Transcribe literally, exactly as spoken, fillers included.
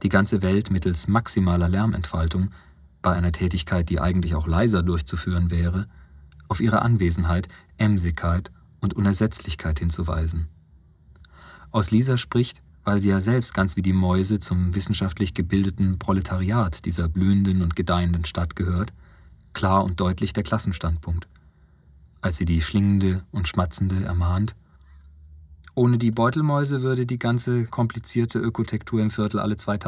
die ganze Welt mittels maximaler Lärmentfaltung, bei einer Tätigkeit, die eigentlich auch leiser durchzuführen wäre, auf ihre Anwesenheit, Emsigkeit und Unersetzlichkeit hinzuweisen. Aus Lisa spricht, weil sie ja selbst ganz wie die Mäuse zum wissenschaftlich gebildeten Proletariat dieser blühenden und gedeihenden Stadt gehört, klar und deutlich der Klassenstandpunkt. Als sie die Schlingende und Schmatzende ermahnt: Ohne die Beutelmäuse würde die ganze komplizierte Ökotektur im Viertel alle zwei